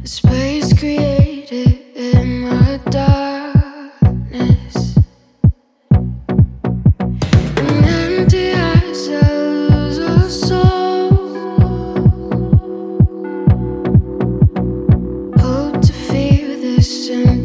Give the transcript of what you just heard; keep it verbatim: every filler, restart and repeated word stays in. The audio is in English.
Space created in my darkness. An empty eyes that lose a soul. Hope to feel this empty